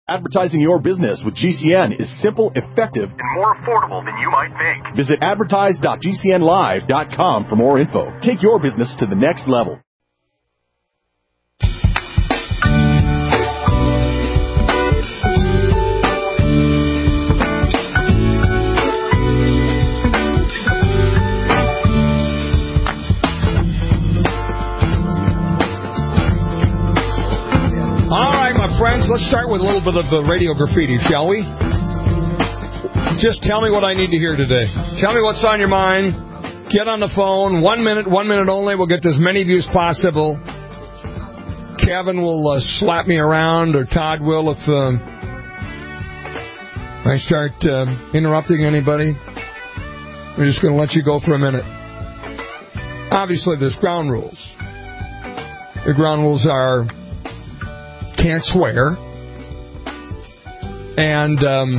Advertising your business with GCN is simple, effective, and more affordable than you might think. Visit advertise.gcnlive.com for more info. Take your business to the next level. Friends, let's start with a little bit of the radio graffiti, shall we? Just tell me what I need to hear today. Tell me what's on your mind. Get on the phone. 1 minute only. We'll get to as many of you as possible. Kevin will slap me around, or Todd will if I start interrupting anybody. We're just going to let you go for a minute. Obviously, there's ground rules. The ground rules are... can't swear. And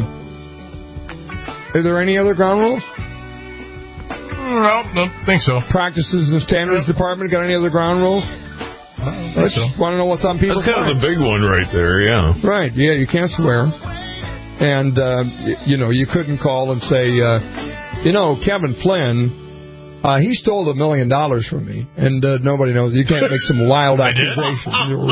are there any other ground rules? No, don't think so. Practices and Standards Department got any other ground rules? I just want to know what's on people's minds. That's kind of the big one right there, yeah. Right, yeah, you can't swear. And, you couldn't call and say, Kevin Flynn... he stole $1 million from me, and nobody knows. You can't make some wild accusation.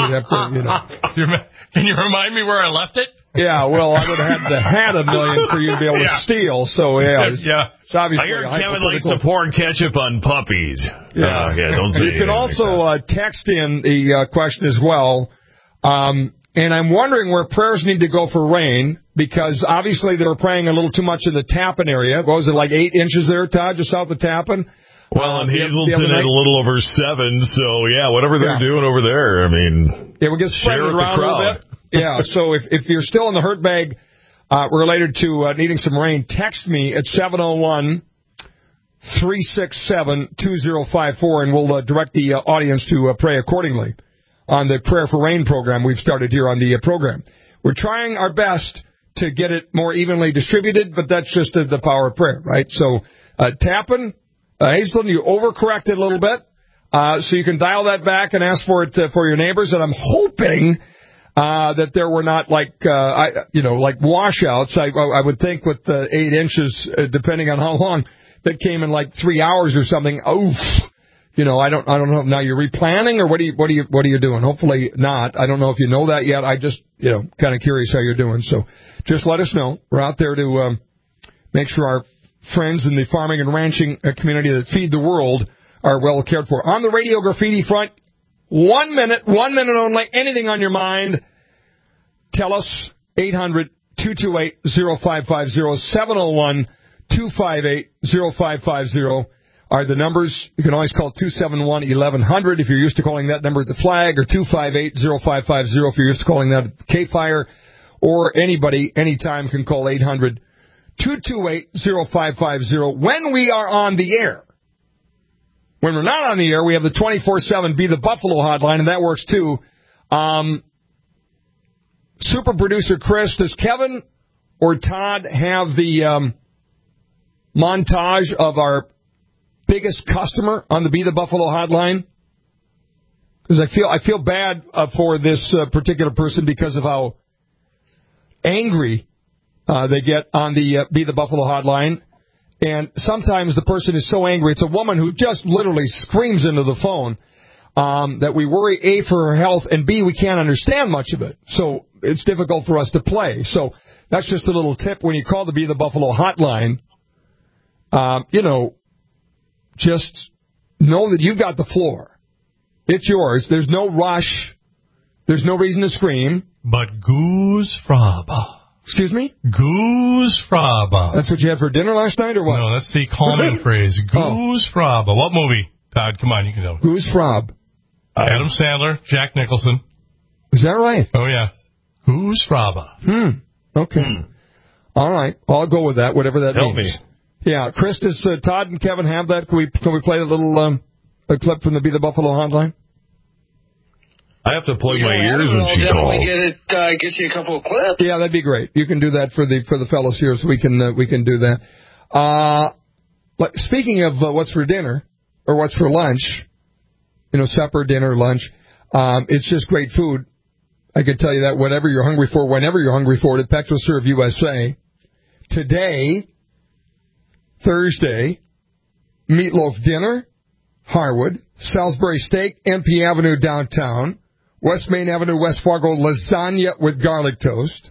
Can you remind me where I left it? Yeah, well, I would have had $1 million for you to be able to steal. So yeah. It's obviously I heard Kevin likes to pour ketchup on puppies. Yeah, don't say. You can also text in the question as well. And I'm wondering where prayers need to go for rain, because obviously they were praying a little too much in the Tappan area. What was it, like 8 inches there, Todd, just south of Tappan? Well, in Hazelton at a little over 7, so yeah, whatever they're doing over there, I mean, we'll get spread around a little bit. Yeah, so if you're still in the hurt bag related to needing some rain, text me at 701-367-2054, and we'll direct the audience to pray accordingly on the Prayer for Rain program we've started here on the program. We're trying our best to get it more evenly distributed, but that's just the power of prayer, right? So, Tappan, Hazelton, you overcorrected a little bit, so you can dial that back and ask for it for your neighbors, and I'm hoping that there were not like washouts. I would think with 8 inches, depending on how long, that came in like 3 hours or something. Oof. I don't know. Now you're replanning, or what are you doing? Hopefully not. I don't know if you know that yet. I just, kind of curious how you're doing. So just let us know. We're out there to make sure our friends in the farming and ranching community that feed the world are well cared for. On the radio graffiti front, 1 minute only. Anything on your mind? Tell us. 800-228-0550, 701-258-0550. Are the numbers. You can always call 271-1100 if you're used to calling that number at the flag, or 258-0550 if you're used to calling that at the K-Fire, or anybody, anytime, can call 800-228-0550 when we are on the air. When we're not on the air, we have the 24/7 Be the Buffalo hotline, and that works too. Super producer Chris, does Kevin or Todd have the montage of our biggest customer on the Be the Buffalo hotline? Because I feel bad for this particular person because of how angry they get on the Be the Buffalo hotline. And sometimes the person is so angry, it's a woman who just literally screams into the phone that we worry, A, for her health, and B, we can't understand much of it. So it's difficult for us to play. So that's just a little tip when you call the Be the Buffalo hotline. Just know that you've got the floor. It's yours. There's no rush. There's no reason to scream. But Goose Fraba. Excuse me? Goose Fraba. That's what you had for dinner last night, or what? No, that's the calming phrase. Goose Fraba. What movie? Todd, come on, you can tell me. Goose Frab. Adam Sandler, Jack Nicholson. Is that right? Oh, yeah. Goose Fraba. Okay. All right. I'll go with that, whatever that means. Help me. Yeah, Chris, does Todd and Kevin have that? Can we play a little a clip from the Be the Buffalo hotline? I have to plug my ears when she calls. Definitely get you a couple of clips. Yeah, that'd be great. You can do that for the fellows here, so we can do that. Speaking of what's for dinner or what's for lunch, supper, dinner, lunch, it's just great food. I can tell you that whatever you're hungry for, whenever you're hungry for it at PetroServe USA. Today, Thursday, meatloaf dinner, Harwood, Salisbury steak, MP Avenue downtown, West Main Avenue, West Fargo, lasagna with garlic toast.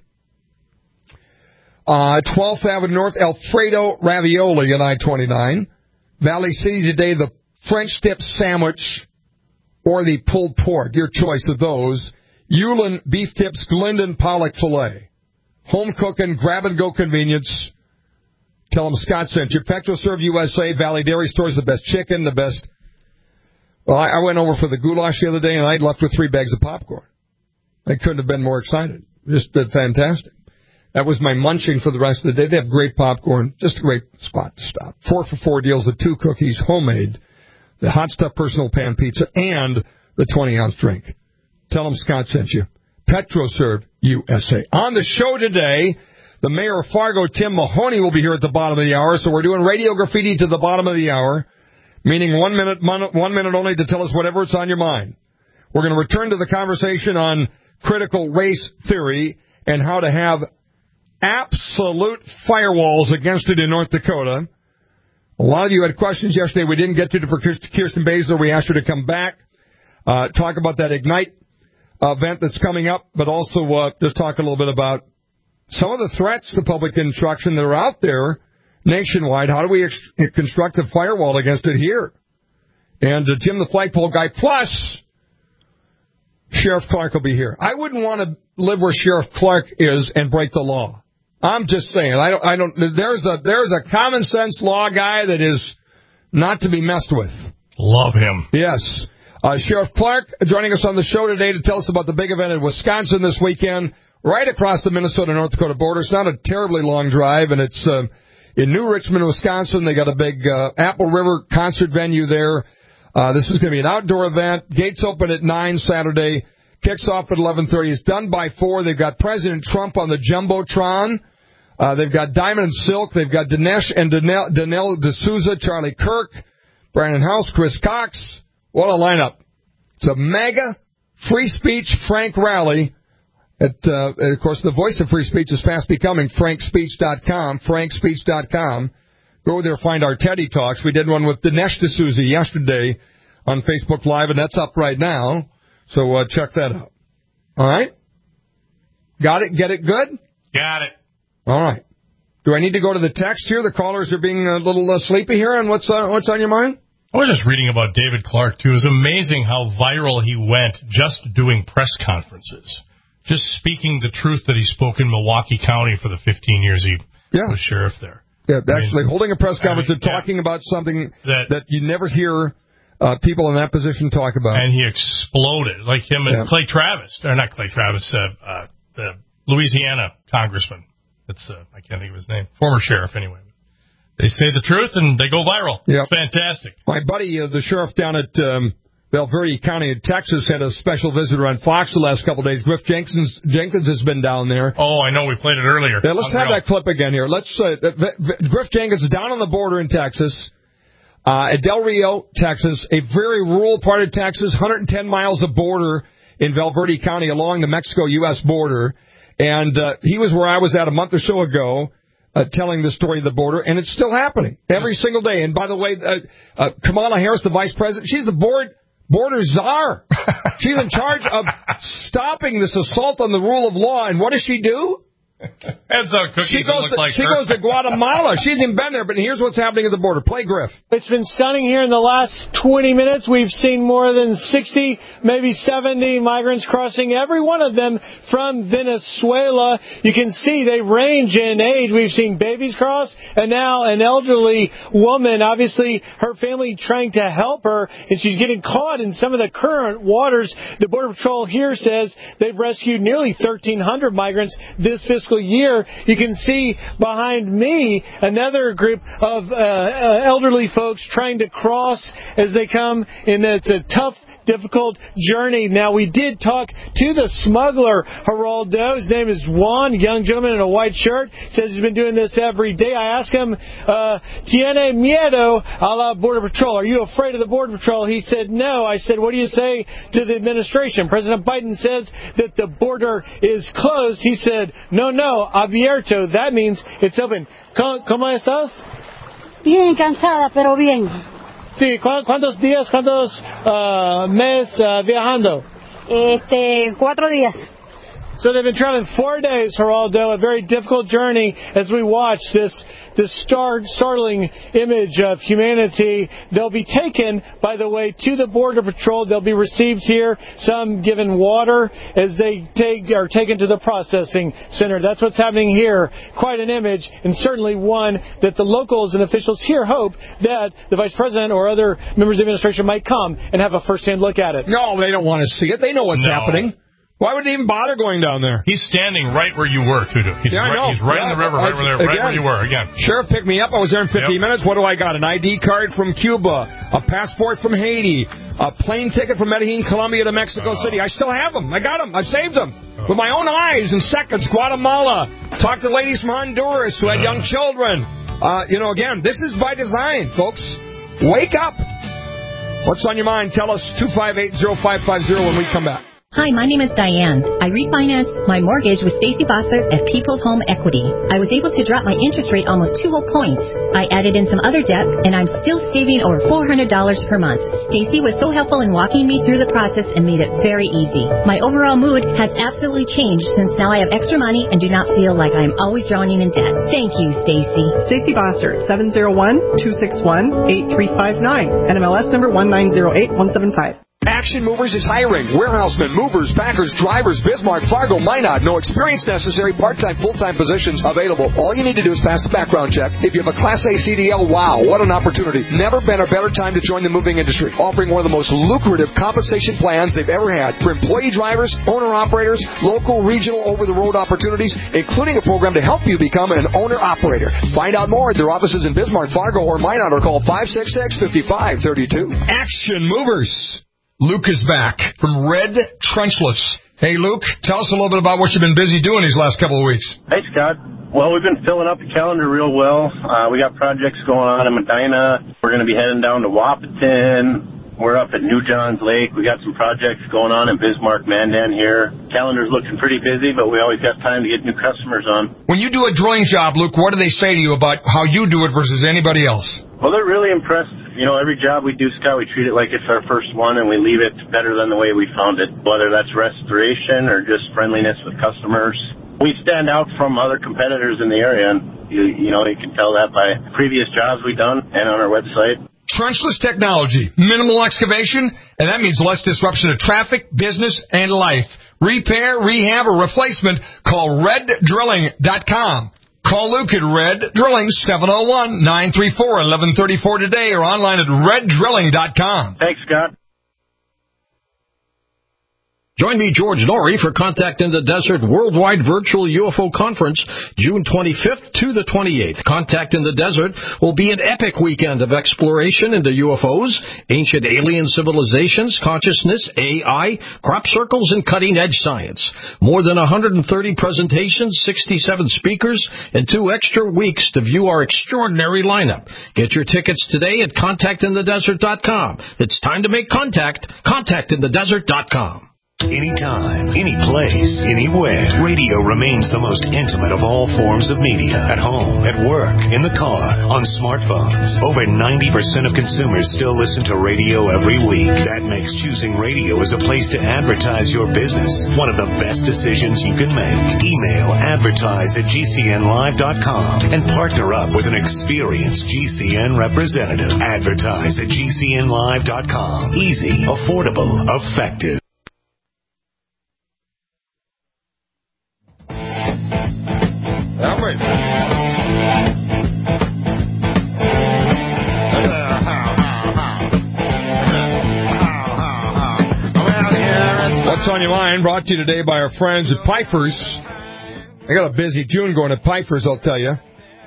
12th Avenue North, Alfredo ravioli at I-29. Valley City today, the French dip sandwich or the pulled pork, your choice of those. Yulin beef tips, Glendon pollock filet. Home cooking, grab-and-go convenience. Tell them Scott sent you. PetroServe USA, Valley Dairy Stores, the best chicken, the best. Well, I went over for the goulash the other day, and I left with 3 bags of popcorn. I couldn't have been more excited. Just fantastic. That was my munching for the rest of the day. They have great popcorn. Just a great spot to stop. 4 for $4 deals, the 2 cookies, homemade, the hot stuff personal pan pizza, and the 20-ounce drink. Tell them Scott sent you. PetroServe USA. On the show today, the mayor of Fargo, Tim Mahoney, will be here at the bottom of the hour. So we're doing radio graffiti to the bottom of the hour, meaning 1 minute only to tell us whatever's on your mind. We're going to return to the conversation on critical race theory and how to have absolute firewalls against it in North Dakota. A lot of you had questions yesterday we didn't get to for Kirsten Baszler. We asked her to come back, talk about that Ignite event that's coming up, but also just talk a little bit about some of the threats to public instruction that are out there nationwide. How do we construct a firewall against it here? And Jim the Flagpole Guy, plus Sheriff Clark will be here. I wouldn't want to live where Sheriff Clark is and break the law. I'm just saying. I don't. There's a common sense law guy that is not to be messed with. Love him. Yes. Sheriff Clark joining us on the show today to tell us about the big event in Wisconsin this weekend, right across the Minnesota-North Dakota border. It's not a terribly long drive, and it's in New Richmond, Wisconsin. They got a big Apple River concert venue there. This is going to be an outdoor event. Gates open at 9 Saturday. Kicks off at 11:30. It's done by 4. They've got President Trump on the Jumbotron. They've got Diamond and Silk. They've got Dinesh and Danelle D'Souza, Charlie Kirk, Brandon House, Chris Cox. What a lineup. It's a mega free speech Frank rally. Of course, the voice of free speech is fast becoming frankspeech.com, frankspeech.com. Go there, find our Teddy Talks. We did one with Dinesh D'Souza yesterday on Facebook Live, and that's up right now. So check that out. All right? Got it? Get it good? Got it. All right. Do I need to go to the text here? The callers are being a little sleepy here on what's on your mind? I was just reading about David Clark, too. It was amazing how viral he went just doing press conferences, just speaking the truth that he spoke in Milwaukee County for the 15 years he was sheriff there. Yeah, actually holding a press conference and talking about something that you never hear people in that position talk about. And he exploded, like him and Clay Travis. Or not Clay Travis, the Louisiana congressman. It's I can't think of his name. Former sheriff, anyway. They say the truth, and they go viral. Yep. It's fantastic. My buddy, the sheriff down at Valverde County in Texas, had a special visitor on Fox the last couple of days. Griff Jenkins has been down there. Oh, I know. We played it earlier. Yeah, let's have that clip again here. Griff Jenkins is down on the border in Texas, at Del Rio, Texas, a very rural part of Texas, 110 miles of border in Valverde County along the Mexico-U.S. border. And he was where I was at a month or so ago, telling the story of the border, and it's still happening every single day. And by the way, Kamala Harris, the vice president, she's the border czar. She's in charge of stopping this assault on the rule of law. And what does she do? Hands out cookies. She goes to Guatemala. She hasn't even been there, but here's what's happening at the border. Play Griff. It's been stunning here in the last 20 minutes. We've seen more than 60, maybe 70 migrants crossing, every one of them from Venezuela. You can see they range in age. We've seen babies cross, and now an elderly woman, obviously her family trying to help her, and she's getting caught in some of the current waters. The Border Patrol here says they've rescued nearly 1,300 migrants this fiscal year. You can see behind me another group of elderly folks trying to cross as they come, and it's a tough difficult journey. Now, we did talk to the smuggler, Geraldo. His name is Juan, a young gentleman in a white shirt. Says he's been doing this every day. I asked him, ¿Tiene miedo a la Border Patrol? Are you afraid of the Border Patrol? He said, no. I said, what do you say to the administration? President Biden says that the border is closed. He said, no, abierto. That means it's open. ¿Cómo estás? Bien cansada, pero bien. Sí, ¿cuántos meses viajando? 4 días. So they've been traveling 4 days, Geraldo, a very difficult journey as we watch this startling image of humanity. They'll be taken, by the way, to the Border Patrol. They'll be received here, some given water as they are taken to the processing center. That's what's happening here. Quite an image, and certainly one that the locals and officials here hope that the Vice President or other members of the administration might come and have a first-hand look at it. No, they don't want to see it. They know what's happening. Why would they even bother going down there? He's standing right where you were, Tudu. I know. He's right in the river, right where you were, again. Sheriff picked me up. I was there in 15 minutes. What do I got? An ID card from Cuba, a passport from Haiti, a plane ticket from Medellin, Colombia to Mexico City. I still have them. I got them. I saved them. With my own eyes in seconds. Guatemala. Talked to ladies from Honduras who had young children. Again, this is by design, folks. Wake up. What's on your mind? Tell us 258-0550 when we come back. Hi, my name is Diane. I refinanced my mortgage with Stacy Bossler at People's Home Equity. I was able to drop my interest rate almost 2 whole points. I added in some other debt, and I'm still saving over $400 per month. Stacy was so helpful in walking me through the process and made it very easy. My overall mood has absolutely changed since now I have extra money and do not feel like I'm always drowning in debt. Thank you, Stacy. Stacy Bossler, 701-261-8359. NMLS number 1908175. Action Movers is hiring. Warehousemen, movers, packers, drivers, Bismarck, Fargo, Minot. No experience necessary. Part-time, full-time positions available. All you need to do is pass the background check. If you have a Class A CDL, wow, what an opportunity. Never been a better time to join the moving industry. Offering one of the most lucrative compensation plans they've ever had for employee drivers, owner-operators, local, regional, over-the-road opportunities, including a program to help you become an owner-operator. Find out more at their offices in Bismarck, Fargo, or Minot, or call 566-5532. Action Movers. Luke is back from Red Trenchless. Hey, Luke, tell us a little bit about what you've been busy doing these last couple of weeks. Hey, Scott. Well, we've been filling up the calendar real well. We got projects going on in Medina. We're going to be heading down to Wahpeton. We're up at New Johns Lake. We got some projects going on in Bismarck, Mandan here. Calendar's looking pretty busy, but we always got time to get new customers on. When you do a drilling job, Luke, what do they say to you about how you do it versus anybody else? Well, they're really impressed. Every job we do, Scott, we treat it like it's our first one, and we leave it better than the way we found it, whether that's restoration or just friendliness with customers. We stand out from other competitors in the area, and you can tell that by previous jobs we've done and on our website. Trenchless technology, minimal excavation, and that means less disruption of traffic, business, and life. Repair, rehab, or replacement, call RedDrilling.com. Call Luke at Red Drilling, 701-934-1134 today, or online at RedDrilling.com. Thanks, Scott. Join me, George Norrie, for Contact in the Desert Worldwide Virtual UFO Conference, June 25th to the 28th. Contact in the Desert will be an epic weekend of exploration into UFOs, ancient alien civilizations, consciousness, AI, crop circles, and cutting-edge science. More than 130 presentations, 67 speakers, and 2 extra weeks to view our extraordinary lineup. Get your tickets today at ContactInTheDesert.com. It's time to make contact. ContactInTheDesert.com. Anytime, any place, anywhere. Radio remains the most intimate of all forms of media. At home, at work, in the car, on smartphones. Over 90% of consumers still listen to radio every week. That makes choosing radio as a place to advertise your business one of the best decisions you can make. Email advertise@gcnlive.com and partner up with an experienced GCN representative. Advertise@gcnlive.com. Easy, affordable, effective. What's on your mind? Brought to you today by our friends at Pfeiffer's. I got a busy June going at Pfeiffer's, I'll tell you. A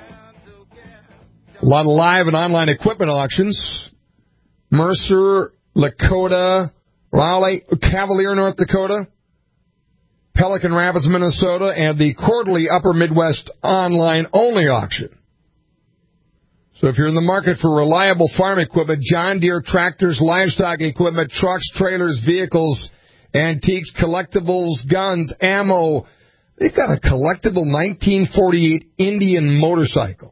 lot of live and online equipment auctions. Mercer, Lakota, Raleigh, Cavalier, North Dakota, Pelican Rapids, Minnesota, and the quarterly Upper Midwest online-only auction. So if you're in the market for reliable farm equipment, John Deere tractors, livestock equipment, trucks, trailers, vehicles, antiques, collectibles, guns, ammo, they've got a collectible 1948 Indian motorcycle.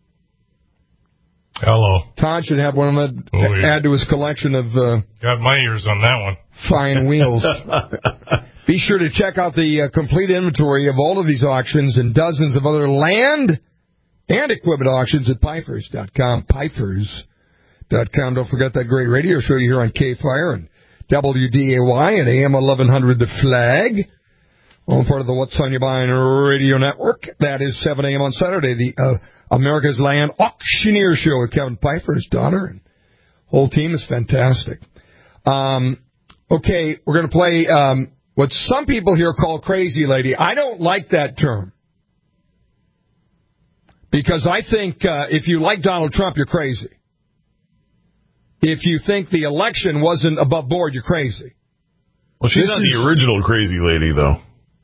Hello. Todd should have one of them add to his collection of... got my ears on that one. Fine wheels. Be sure to check out the complete inventory of all of these auctions and dozens of other land and equipment auctions at Pifers.com. Pifers.com. Don't forget that great radio show you hear on K-Fire and WDAY and AM 1100 The Flag. All part of the What's on Your Mind radio network. That is 7 a.m. on Saturday, the America's Land Auctioneer Show with Kevin Pfeiffer, his daughter, and whole team is fantastic. Okay, we're going to play what some people here call Crazy Lady. I don't like that term. Because I think if you like Donald Trump, you're crazy. If you think the election wasn't above board, you're crazy. Well, she's not the original Crazy Lady, though.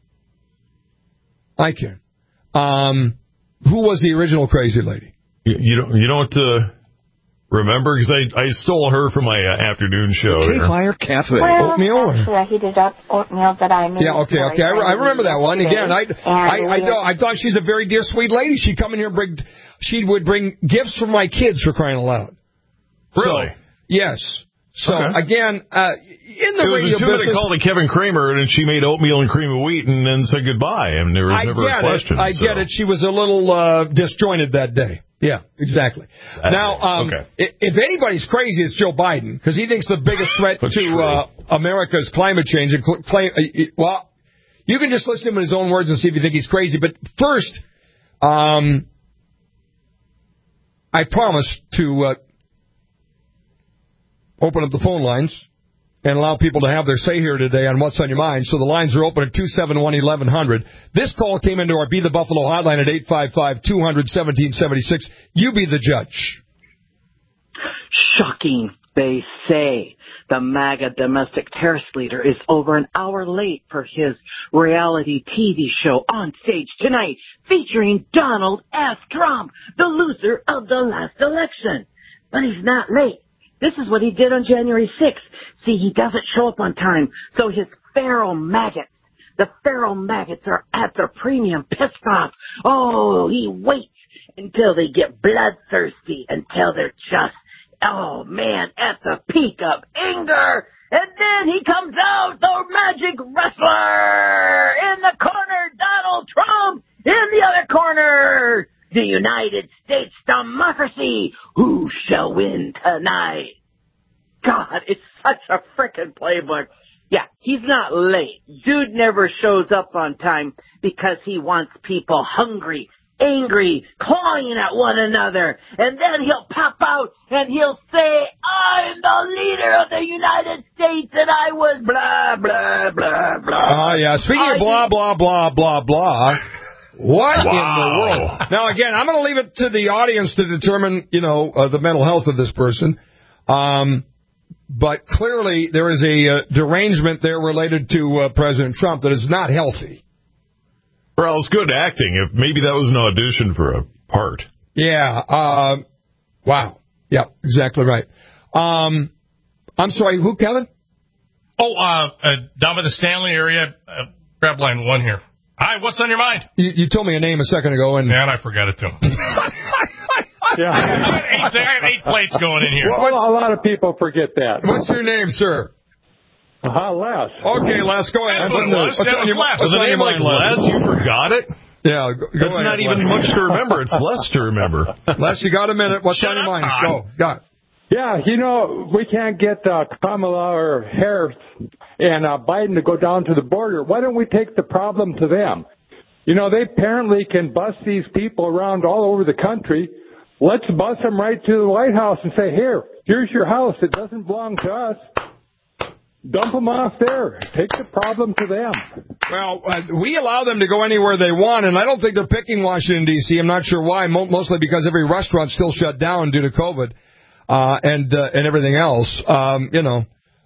I can. Who was the original Crazy Lady? You don't remember? Because I stole her from my afternoon show. K-Fire Cafe. Well, oatmeal? actually, I heated up oatmeal that I made. Yeah, okay. I remember that one. Again, I thought she's a very dear, sweet lady. She'd come in here and she would bring gifts for my kids, for crying out loud. Really? So, yes. So, again, in the radio business... It was a called to Kevin Kramer, and she made oatmeal and cream of wheat and then said goodbye, and there was never a question. I get it. She was a little disjointed that day. Yeah, exactly. If anybody's crazy, it's Joe Biden, because he thinks the biggest threat to America's climate change... well, you can just listen to him in his own words and see if you think he's crazy. But first, I promise to... open up the phone lines and allow people to have their say here today on What's on Your Mind. So the lines are open at 271-1100. This call came into our Be the Buffalo hotline at 855-200-1776. You be the judge. Shocking, they say. The MAGA domestic terrorist leader is over an hour late for his reality TV show On Stage Tonight, featuring Donald F. Trump, the loser of the last election. But he's not late. This is what he did on January 6th. See, he doesn't show up on time, so his feral maggots, the feral maggots are at their premium pissed off. Oh, he waits until they get bloodthirsty, until they're just, oh man, at the peak of anger. And then he comes out, the magic wrestler, in the corner, Donald Trump, in the other corner, the United States democracy. Who shall win tonight? God, it's such a frickin' playbook. Yeah, he's not late. Dude never shows up on time because he wants people hungry, angry, clawing at one another. And then he'll pop out and he'll say, I'm the leader of the United States and I was blah, blah, blah, blah. Oh, yeah. Speaking of blah, blah, blah, blah, blah... What in the world? Now, again, I'm going to leave it to the audience to determine, the mental health of this person. But clearly there is a derangement there related to President Trump that is not healthy. Well, it's good acting. If maybe that was an audition for a part. Yeah. Wow. Yeah, exactly right. I'm sorry, who, Kevin? Down by the Stanley area, grab line 1 here. Hi, what's on your mind? You told me a name a second ago, and I forgot it too. Yeah, I have 8 plates going in here. Well, a lot of people forget that. What's your name, sir? Les. Okay, Les, go ahead. That's what it was. That was Les. Was the name like Les? You forgot it? Yeah, that's ahead, not even much to remember. It's less to remember. Les, you got a minute. What's on your mind? Go. Got it. Yeah, we can't get Kamala or Harris and Biden to go down to the border. Why don't we take the problem to them? They apparently can bus these people around all over the country. Let's bus them right to the White House and say, here's your house. It doesn't belong to us. Dump them off there. Take the problem to them. Well, we allow them to go anywhere they want, and I don't think they're picking Washington, D.C. I'm not sure why, mostly because every restaurant's still shut down due to COVID. And everything else,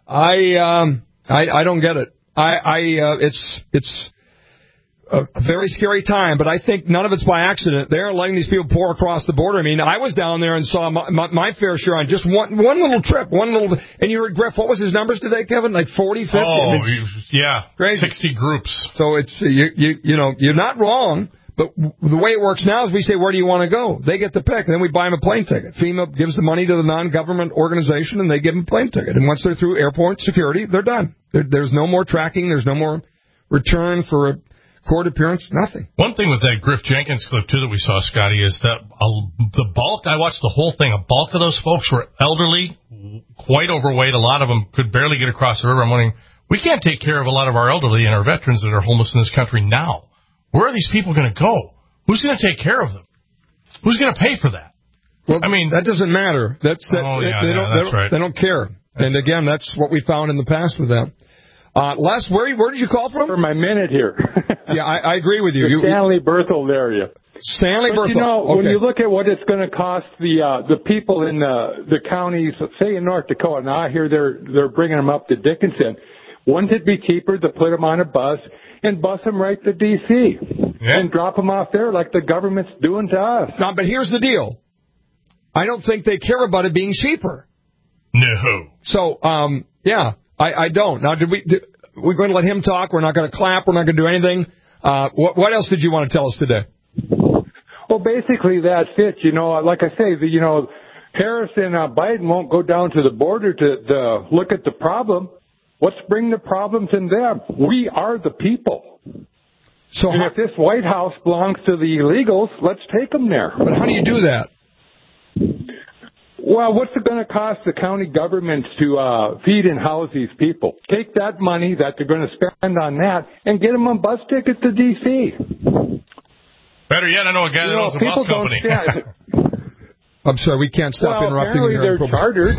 I don't get it. It's a very scary time, but I think none of it's by accident. They aren't letting these people pour across the border. I mean, I was down there and saw my fair share on just one little trip, and you heard Griff. What was his numbers today, Kevin? Like 40, 50? Oh, yeah, crazy. 60 groups. So it's you're not wrong. But the way it works now is we say, where do you want to go? They get to pick, and then we buy them a plane ticket. FEMA gives the money to the non-government organization, and they give them a plane ticket. And once they're through airport security, they're done. There's no more tracking. There's no more return for a court appearance, nothing. One thing with that Griff Jenkins clip, too, that we saw, Scotty, is that the bulk, I watched the whole thing, a bulk of those folks were elderly, quite overweight. A lot of them could barely get across the river. I'm wondering, we can't take care of a lot of our elderly and our veterans that are homeless in this country now. Where are these people going to go? Who's going to take care of them? Who's going to pay for that? Well, I mean, that doesn't matter. That's right. They don't care. And again, that's what we found in the past with them. Les, where did you call from? For my minute here. Yeah, I agree with you. Stanley Berthold area. Stanley Berthold. You know, okay. When you look at what it's going to cost the people in the counties, say in North Dakota, now I hear they're bringing them up to Dickinson. Wouldn't it be cheaper to put them on a bus and bus them right to D.C. and drop them off there like the government's doing to us? No, but here's the deal. I don't think they care about it being cheaper. No. So, I don't. Now, we're going to let him talk. We're not going to clap. We're not going to do anything. What else did you want to tell us today? Well, basically that fits. You know, like I say, Harris and Biden won't go down to the border to look at the problem. Let's bring the problems in them. We are the people. So if this White House belongs to the illegals, let's take them there. But how do you do that? Well, what's it going to cost the county governments to feed and house these people? Take that money that they're going to spend on that and get them a bus ticket to D.C. Better yet, I know a guy that owns a bus company. I'm sorry, we can't stop interrupting. Apparently they're chartered.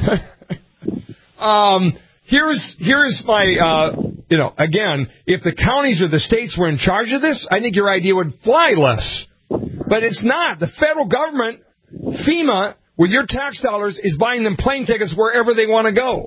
Here's my, again, if the counties or the states were in charge of this, I think your idea would fly less. But it's not. The federal government, FEMA, with your tax dollars, is buying them plane tickets wherever they want to go.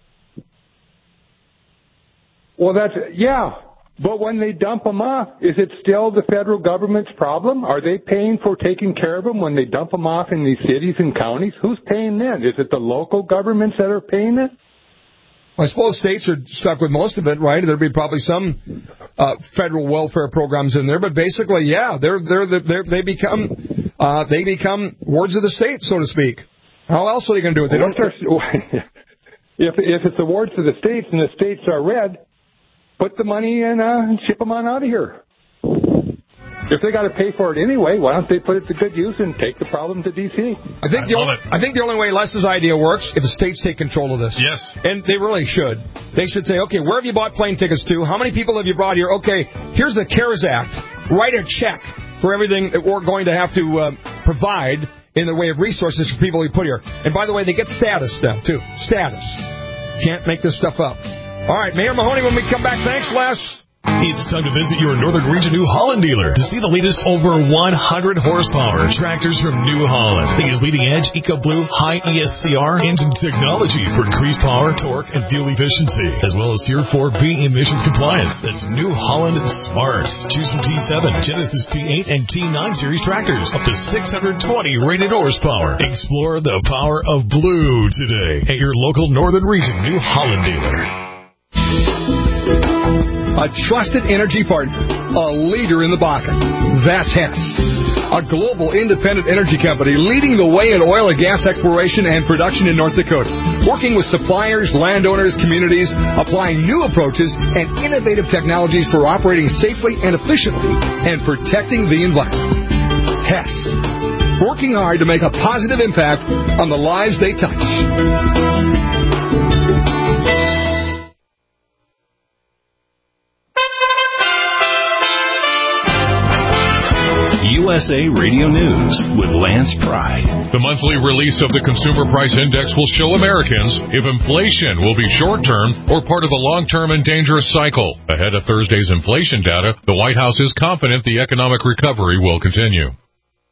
Well, but when they dump them off, is it still the federal government's problem? Are they paying for taking care of them when they dump them off in these cities and counties? Who's paying then? Is it the local governments that are paying it? I suppose states are stuck with most of it, right? There'd be probably some federal welfare programs in there, but basically, they become wards of the state, so to speak. How else are they going to do it? If it's the wards of the states and the states are red, put the money in and ship them on out of here. If they got to pay for it anyway, why don't they put it to good use and take the problem to D.C.? I think the only way Les's idea works if the states take control of this. Yes. And they really should. They should say, okay, where have you bought plane tickets to? How many people have you brought here? Okay, here's the CARES Act. Write a check for everything that we're going to have to provide in the way of resources for people we put here. And by the way, they get status now, too. Status. Can't make this stuff up. All right, Mayor Mahoney, when we come back. Thanks, Les. It's time to visit your Northern Region New Holland dealer to see the latest over 100 horsepower tractors from New Holland. Think is leading edge EcoBlue high ESCR engine technology for increased power, torque, and fuel efficiency, as well as Tier 4B emissions compliance. That's New Holland Smart. Choose from T7, Genesis T8, and T9 series tractors, up to 620 rated horsepower. Explore the power of blue today at your local Northern Region New Holland dealer. A trusted energy partner, a leader in the Bakken. That's Hess, a global independent energy company leading the way in oil and gas exploration and production in North Dakota, working with suppliers, landowners, communities, applying new approaches and innovative technologies for operating safely and efficiently and protecting the environment. Hess, working hard to make a positive impact on the lives they touch. USA Radio News with Lance Pride. The monthly release of the Consumer Price Index will show Americans if inflation will be short-term or part of a long-term and dangerous cycle. Ahead of Thursday's inflation data, the White House is confident the economic recovery will continue.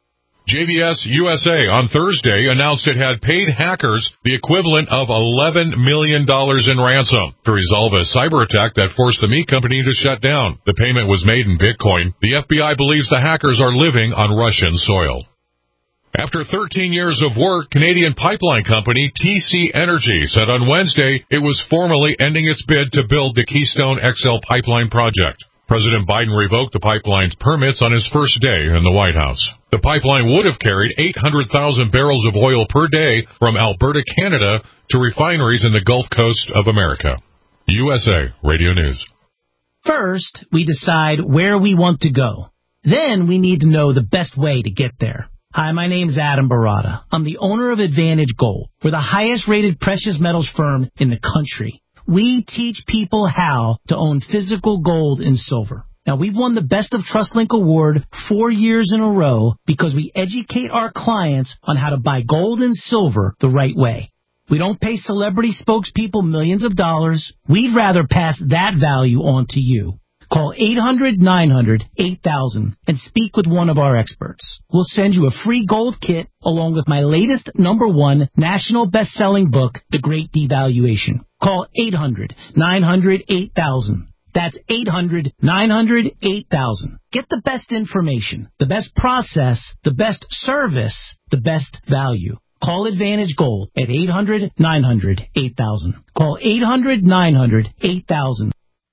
JVS USA on Thursday announced it had paid hackers the equivalent of $11 million in ransom to resolve a cyber attack that forced the meat company to shut down. The payment was made in Bitcoin. The FBI believes the hackers are living on Russian soil. After 13 years of work, Canadian pipeline company TC Energy said on Wednesday it was formally ending its bid to build the Keystone XL pipeline project. President Biden revoked the pipeline's permits on his first day in the White House. The pipeline would have carried 800,000 barrels of oil per day from Alberta, Canada, to refineries in the Gulf Coast of America. USA Radio News. First, we decide where we want to go. Then we need to know the best way to get there. Hi, my name's Adam Barada. I'm the owner of Advantage Gold. We're the highest-rated precious metals firm in the country. We teach people how to own physical gold and silver. Now, we've won the Best of TrustLink Award 4 years in a row because we educate our clients on how to buy gold and silver the right way. We don't pay celebrity spokespeople millions of dollars. We'd rather pass that value on to you. Call 800-900-8000 and speak with one of our experts. We'll send you a free gold kit along with my latest #1 national best-selling book, The Great Devaluation. Call 800-900-8000. That's 800-900-8000. Get the best information, the best process, the best service, the best value. Call Advantage Gold at 800-900-8000. Call 800-900-8000.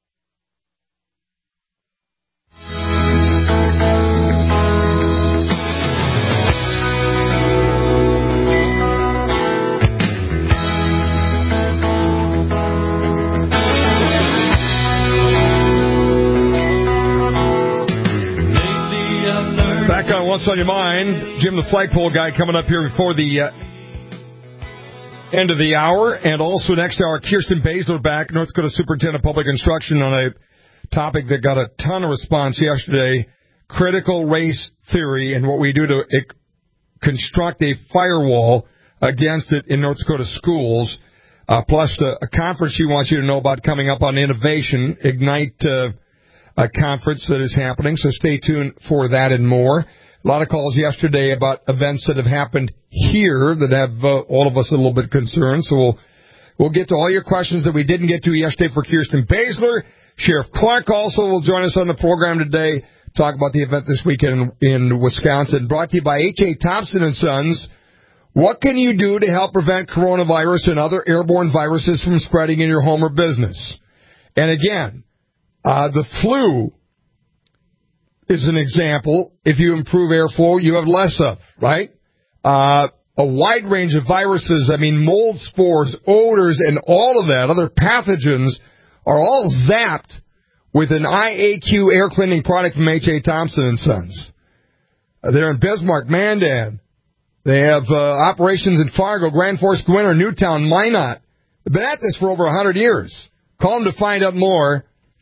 Back on What's on Your Mind, Jim the Flagpole Guy coming up here before the end of the hour. And also next hour, Kirsten Baszler back, North Dakota Superintendent of Public Instruction, on a topic that got a ton of response yesterday, critical race theory and what we do to construct a firewall against it in North Dakota schools. Plus a conference she wants you to know about coming up on innovation, Ignite a conference that is happening, so stay tuned for that and more. A lot of calls yesterday about events that have happened here that have all of us a little bit concerned, so we'll get to all your questions that we didn't get to yesterday for Kirsten Baszler. Sheriff Clark also will join us on the program today, talk about the event this weekend in Wisconsin, brought to you by H.A. Thompson & Sons. What can you do to help prevent coronavirus and other airborne viruses from spreading in your home or business? And again, the flu is an example. If you improve airflow, you have less of, right? A wide range of viruses, mold spores, odors, and all of that, other pathogens, are all zapped with an IAQ air cleaning product from H.A. Thompson & Sons. They're in Bismarck, Mandan. They have operations in Fargo, Grand Forks, Gwinner, Newtown, Minot. They've been at this for over 100 years. Call them to find out more.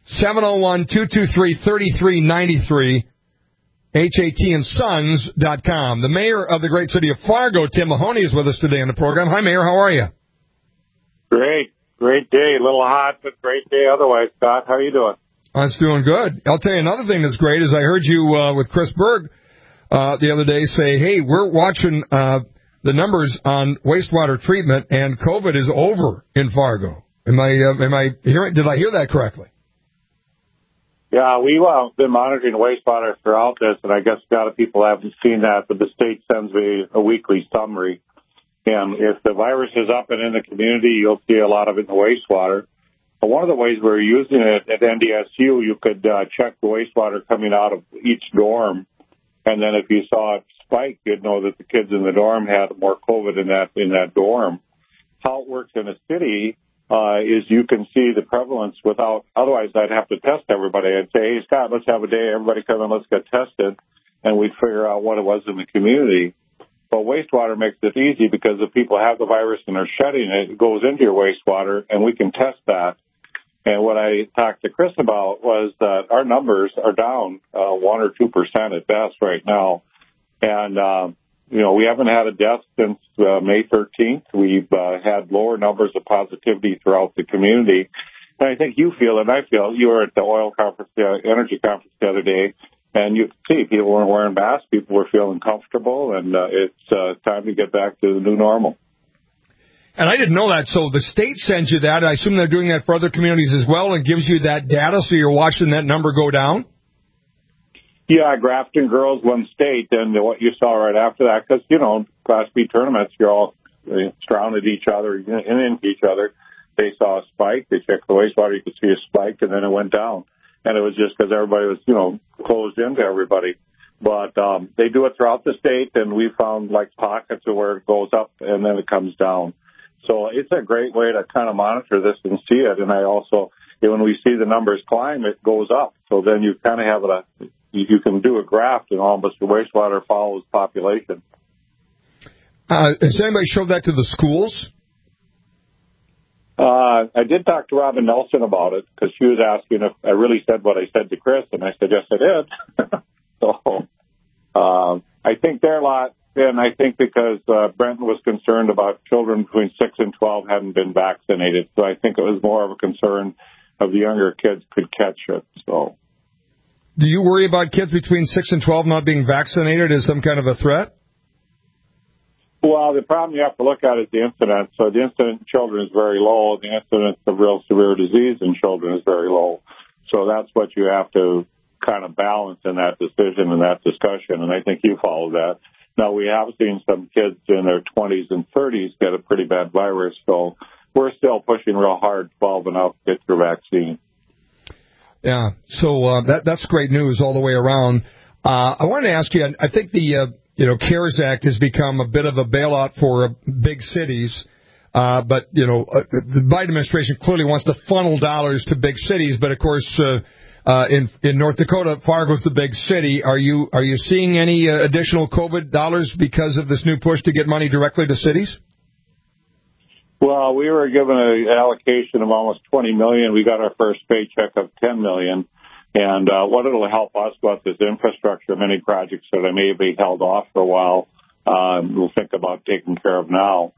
701-223-3393, HATandsons.com. The mayor of the great city of Fargo, Tim Mahoney, is with us today on the program. Hi, Mayor. How are you? Great. Great day. A little hot, but great day otherwise, Scott. How are you doing? I'm doing good. I'll tell you another thing that's great is I heard you with Chris Berg the other day say, hey, we're watching the numbers on wastewater treatment, and COVID is over in Fargo. Am I hearing? Did I hear that correctly? Yeah, we've been monitoring wastewater throughout this, and I guess a lot of people haven't seen that, but the state sends me a weekly summary. And if the virus is up and in the community, you'll see a lot of it in the wastewater. But one of the ways we're using it at NDSU, you could check the wastewater coming out of each dorm, and then if you saw it spike, you'd know that the kids in the dorm had more COVID in that dorm. How it works in a city is you can see the prevalence without, otherwise I'd have to test everybody. I'd say, hey, Scott, let's have a day, everybody come in, let's get tested, and we'd figure out what it was in the community. But wastewater makes it easy because if people have the virus and are shedding it, it goes into your wastewater, and we can test that. And what I talked to Chris about was that our numbers are down 1 or 2% at best right now. And, we haven't had a death since May 13th. We've had lower numbers of positivity throughout the community. And I think you feel, and I feel, you were at the oil conference, the energy conference the other day, And you could see people weren't wearing masks, people were feeling comfortable, and it's time to get back to the new normal. And I didn't know that, so the state sends you that. I assume they're doing that for other communities as well and gives you that data so you're watching that number go down? Yeah, Grafton Girls won state, and what you saw right after that, because, Class B tournaments, you're all surrounded each other and into each other. They saw a spike. They checked the wastewater. You could see a spike, and then it went down. And it was just because everybody was, closed into everybody. But they do it throughout the state, and we found, pockets of where it goes up and then it comes down. So it's a great way to kind of monitor this and see it. And I also, when we see the numbers climb, it goes up. So then you kind of have you can do a graph, and almost the wastewater follows population. Has anybody showed that to the schools? I did talk to Robin Nelson about it because she was asking if I really said what I said to Chris, and I said, yes, I did. So I think they're a lot, and I think because Brenton was concerned about children between 6 and 12 hadn't been vaccinated, so I think it was more of a concern of the younger kids could catch it. So, do you worry about kids between 6 and 12 not being vaccinated as some kind of a threat? Well, the problem you have to look at is the incidence. So the incidence in children is very low. The incidence of real severe disease in children is very low. So that's what you have to kind of balance in that decision and that discussion, and I think you follow that. Now, we have seen some kids in their 20s and 30s get a pretty bad virus, so we're still pushing real hard, 12 and up, get your vaccine. Yeah, so that's great news all the way around. I wanted to ask you, I think the CARES Act has become a bit of a bailout for big cities, but the Biden administration clearly wants to funnel dollars to big cities, but of course in North Dakota, Fargo's the big city. Are you seeing any additional COVID dollars because of this new push to get money directly to cities? Well, we were given an allocation of almost $20 million. We got our first paycheck of $10 million. And what it'll help us with is infrastructure, many projects that may be held off for a while. We'll think about taking care of now.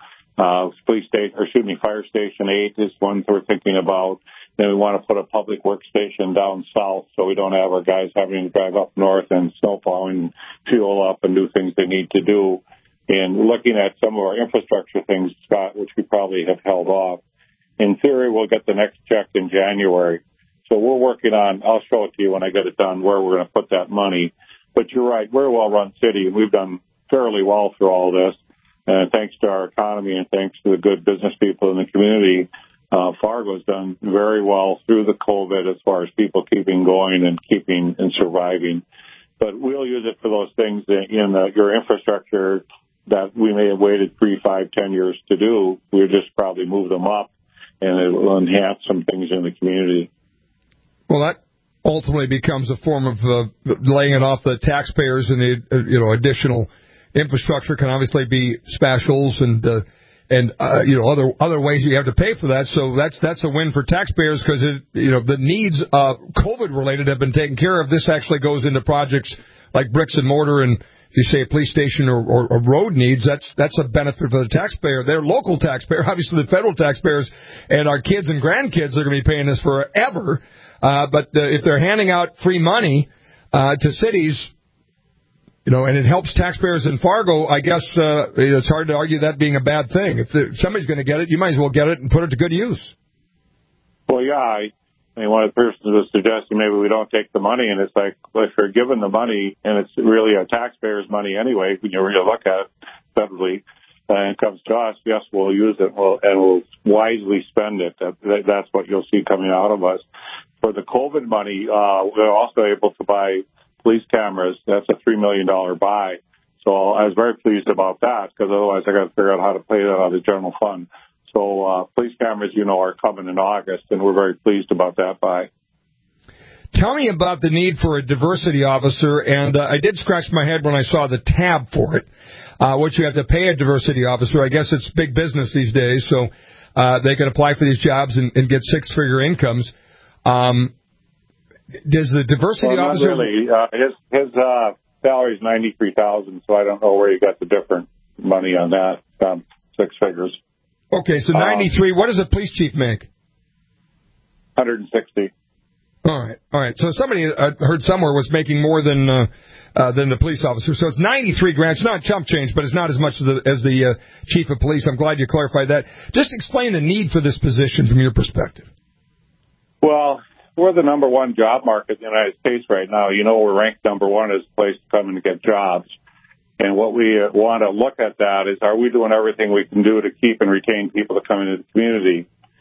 Fire Station 8 is one we're thinking about. Then we want to put a public workstation down south so we don't have our guys having to drive up north and snowplowing, fuel up, and do things they need to do. And looking at some of our infrastructure things, Scott, which we probably have held off, in theory, we'll get the next check in January. So we're working on, I'll show it to you when I get it done, where we're going to put that money. But you're right, we're a well-run city, and we've done fairly well through all this. And thanks to our economy and thanks to the good business people in the community, Fargo's done very well through the COVID as far as people keeping going and keeping and surviving. But we'll use it for those things in your infrastructure that we may have waited 3, 5, 10 years to do. We'll just probably move them up, and it will enhance some things in the community. Well, that ultimately becomes a form of laying it off the taxpayers, and the additional infrastructure can obviously be specials and other ways you have to pay for that. So that's a win for taxpayers because the needs COVID related have been taken care of. This actually goes into projects like bricks and mortar, and if you say a police station or road needs, that's a benefit for the taxpayer. They're local taxpayer, obviously the federal taxpayers, and our kids and grandkids are going to be paying this forever. But if they're handing out free money to cities, and it helps taxpayers in Fargo, I guess it's hard to argue that being a bad thing. If somebody's going to get it, you might as well get it and put it to good use. Well, yeah, I mean, one of the persons was suggesting maybe we don't take the money, and it's like, well, if you're given the money, and it's really a taxpayer's money anyway, when you really look at it federally, and it comes to us, yes, we'll use it, and we'll wisely spend it. That's what you'll see coming out of us. For the COVID money, we're also able to buy police cameras. That's a $3 million buy. So I was very pleased about that because otherwise I got to figure out how to pay that out of the general fund. So police cameras, are coming in August, and we're very pleased about that buy. Tell me about the need for a diversity officer, and I did scratch my head when I saw the tab for it, what you have to pay a diversity officer. I guess it's big business these days, so they can apply for these jobs and get six-figure incomes. Does the diversity officer... Not really. His salary is $93,000, so I don't know where you got the different money on that, 6 figures. Okay, so 93. What does a police chief make? 160. All right. So somebody I heard somewhere was making more than the police officer. So it's 93 grand. It's not chump change, but it's not as much as the chief of police. I'm glad you clarified that. Just explain the need for this position from your perspective. Well, we're the number one job market in the United States right now. You know, we're ranked number one as a place to come and get jobs. And what we want to look at that is, are we doing everything we can do to keep and retain people to come into the community?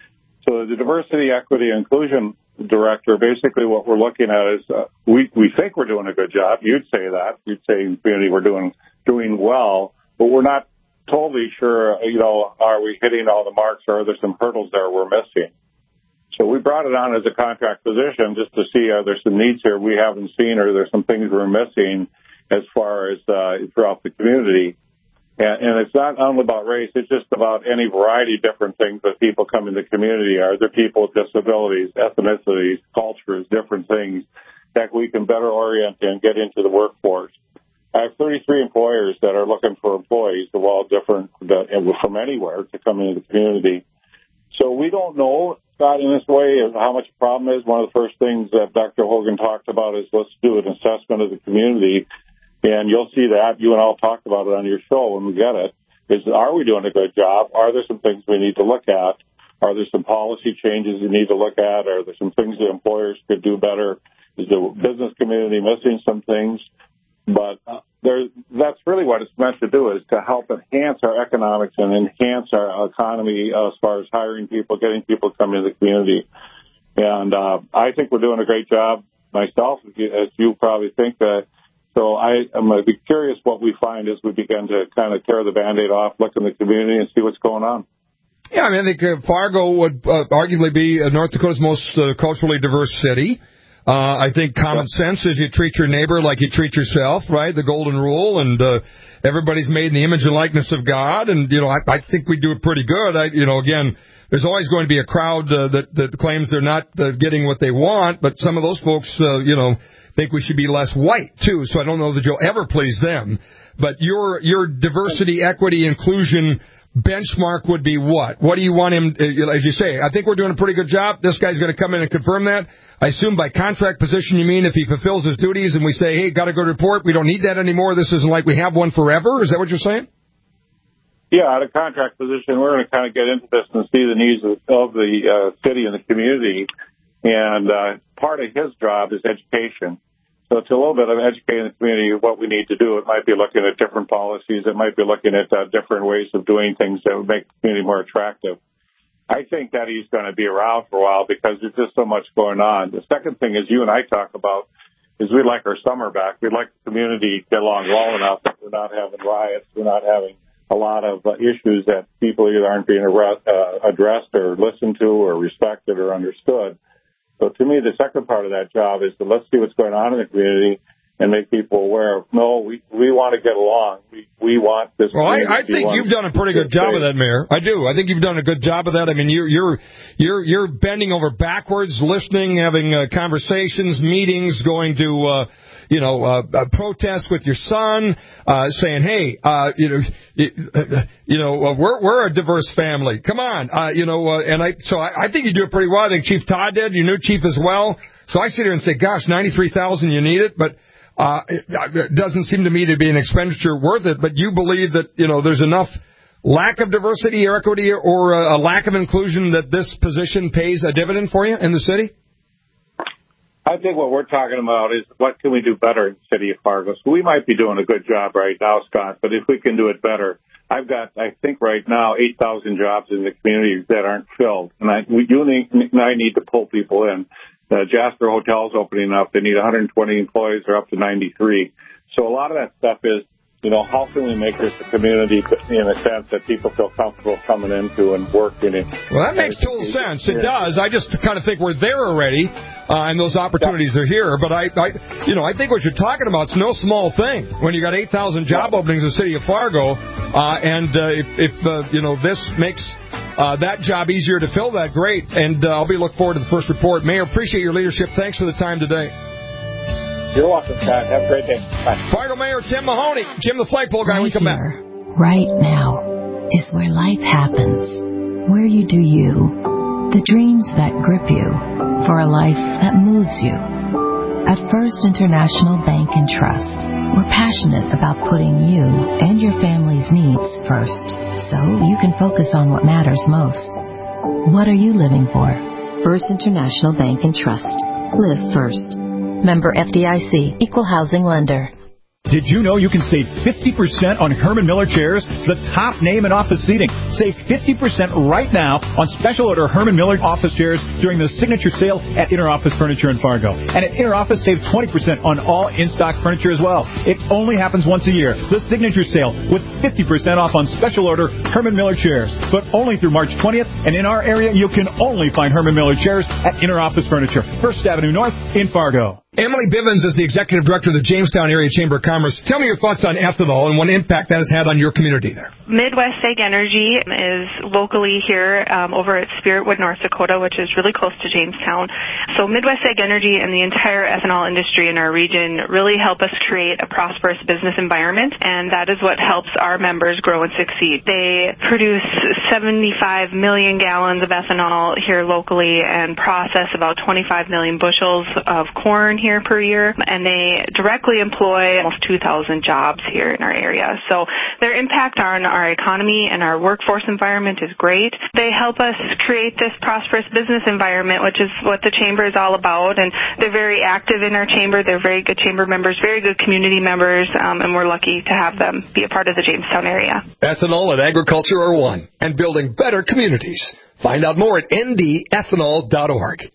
So the diversity, equity, and inclusion director, basically what we're looking at is we think we're doing a good job. You'd say that. You'd say in the community we're doing well, but we're not totally sure, you know, are we hitting all the marks, or are there some hurdles there we're missing? So we brought it on as a contract position just to see, are there some needs here we haven't seen, or are there some things we're missing as far as throughout the community. And it's not only about race, it's just about any variety of different things that people come in the community. Are there people with disabilities, ethnicities, cultures, different things that we can better orient and get into the workforce? I have 33 employers that are looking for employees of all different, from anywhere to come into the community. So we don't know, Scott, in this way, how much the problem is. One of the first things that Dr. Hogan talked about is let's do an assessment of the community. And you'll see that. You and I'll talk about it on your show when we get it. Is, are we doing a good job? Are there some things we need to look at? Are there some policy changes we need to look at? Are there some things that employers could do better? Is the business community missing some things? But that's really what it's meant to do, is to help enhance our economics and enhance our economy as far as hiring people, getting people to come into the community. And I think we're doing a great job myself, as you probably think that. So I'm going to be curious what we find as we begin to kind of tear the Band-Aid off, look in the community, and see what's going on. Yeah, I mean, I think Fargo would arguably be North Dakota's most culturally diverse city. I think common sense is you treat your neighbor like you treat yourself, right? The golden rule, and everybody's made in the image and likeness of God, and, you know, I think we do it pretty good. Again, there's always going to be a crowd that claims they're not getting what they want, but some of those folks, think we should be less white, too, so I don't know that you'll ever please them. But your diversity, equity, inclusion benchmark would be what? What do you want him, as you say, I think we're doing a pretty good job. This guy's going to come in and confirm that. I assume by contract position you mean if he fulfills his duties and we say, hey, got a good report, we don't need that anymore, this isn't like we have one forever? Is that what you're saying? Yeah, at a contract position, we're going to kind of get into this and see the needs of the city and the community. And part of his job is education. So it's a little bit of educating the community what we need to do. It might be looking at different policies. It might be looking at different ways of doing things that would make the community more attractive. I think that he's going to be around for a while because there's just so much going on. The second thing is you and I talk about is we'd like our summer back. We'd like the community to get along well enough that we're not having riots. We're not having a lot of issues that people either aren't being addressed or listened to or respected or understood. So to me, the second part of that job is to let's see what's going on in the community and make people aware of, no, we want to get along. We want this. Well, I think you've done a pretty good job of that, Mayor. I do. I think you've done a good job of that. I mean, you're bending over backwards, listening, having conversations, meetings, going to protest with your son, saying, hey, we're a diverse family. Come on. So I think you do it pretty well. I think Chief Todd did. Your new chief as well. So I sit here and say, gosh, $93,000, you need it, but it doesn't seem to me to be an expenditure worth it. But you believe that, there's enough lack of diversity or equity or a lack of inclusion that this position pays a dividend for you in the city? I think what we're talking about is what can we do better in the city of Fargo. So we might be doing a good job right now, Scott, but if we can do it better, I've got, I think right now, 8,000 jobs in the community that aren't filled. And I need to pull people in. The Jasper Hotel's opening up. They need 120 employees. They're up to 93. So a lot of that stuff is, how can we make this a community in a sense that people feel comfortable coming into and working in? Well, that makes total sense. It does. I just kind of think we're there already, and those opportunities are here. But I think what you're talking about is no small thing. When you got 8,000 job openings in the city of Fargo, and if this makes that job easier to fill, that great. And I'll be looking forward to the first report. Mayor, appreciate your leadership. Thanks for the time today. You're welcome, Pat. Have a great day. Bye. Fargo Mayor Tim Mahoney. Jim, the flagpole guy. We come back. Right now is where life happens, where you do you. the dreams that grip you, for a life that moves you. At First International Bank and Trust, we're passionate about putting you and your family's needs first, so you can focus on what matters most. What are you living for? First International Bank and Trust. Live first. Member FDIC, Equal Housing Lender. Did you know you can save 50% on Herman Miller chairs, the top name in office seating? Save 50% right now on special order Herman Miller office chairs during the signature sale at Interoffice Furniture in Fargo. And at Interoffice, save 20% on all in-stock furniture as well. It only happens once a year. The signature sale with 50% off on special order Herman Miller chairs. But only through March 20th. And in our area, you can only find Herman Miller chairs at Interoffice Furniture, 1st Avenue North in Fargo. Emily Bivens is the Executive Director of the Jamestown Area Chamber of Commerce. Tell me your thoughts on ethanol and what impact that has had on your community there. Midwest Ag Energy is locally here over at Spiritwood, North Dakota, which is really close to Jamestown. So Midwest Ag Energy and the entire ethanol industry in our region really help us create a prosperous business environment, and that is what helps our members grow and succeed. They produce 75 million gallons of ethanol here locally and process about 25 million bushels of corn here per year, and they directly employ almost 2,000 jobs here in our area. So their impact on our economy and our workforce environment is great. They help us create this prosperous business environment, which is what the chamber is all about, and they're very active in our chamber. They're very good chamber members, very good community members, and we're lucky to have them be a part of the Jamestown area. Ethanol and agriculture are one, and building better communities. Find out more at ndethanol.org.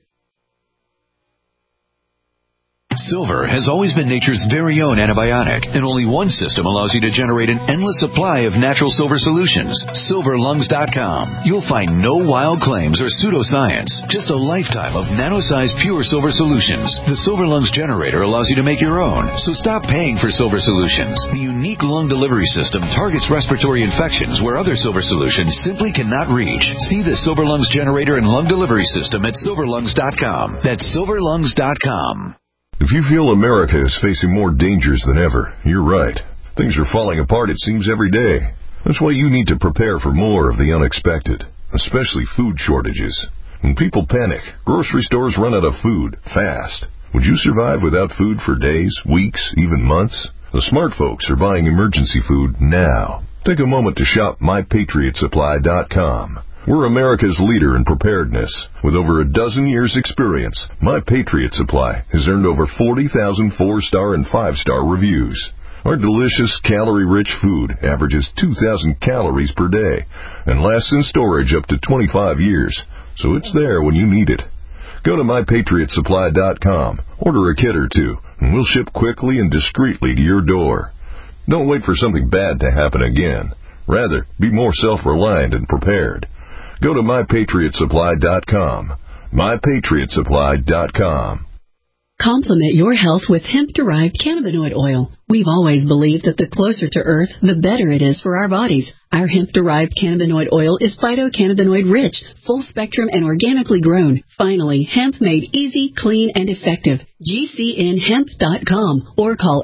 Silver has always been nature's very own antibiotic, and only one system allows you to generate an endless supply of natural silver solutions. SilverLungs.com. You'll find no wild claims or pseudoscience, just a lifetime of nano-sized pure silver solutions. The Silver Lungs generator allows you to make your own, so stop paying for silver solutions. The unique lung delivery system targets respiratory infections where other silver solutions simply cannot reach. See the Silver Lungs generator and lung delivery system at SilverLungs.com. That's SilverLungs.com. If you feel America is facing more dangers than ever, you're right. Things are falling apart, it seems, every day. That's why you need to prepare for more of the unexpected, especially food shortages. When people panic, grocery stores run out of food fast. Would you survive without food for days, weeks, even months? The smart folks are buying emergency food now. Take a moment to shop MyPatriotSupply.com. We're America's leader in preparedness. With over a dozen years' experience, My Patriot Supply has earned over 40,000 4-star and 5-star reviews. Our delicious, calorie-rich food averages 2,000 calories per day and lasts in storage up to 25 years, so it's there when you need it. Go to MyPatriotSupply.com, order a kit or two, and we'll ship quickly and discreetly to your door. Don't wait for something bad to happen again. Rather, be more self-reliant and prepared. Go to MyPatriotSupply.com. MyPatriotSupply.com. Complement your health with hemp-derived cannabinoid oil. We've always believed that the closer to Earth, the better it is for our bodies. Our hemp-derived cannabinoid oil is phytocannabinoid-rich, full-spectrum, and organically grown. Finally, hemp made easy, clean, and effective. GCNHemp.com or call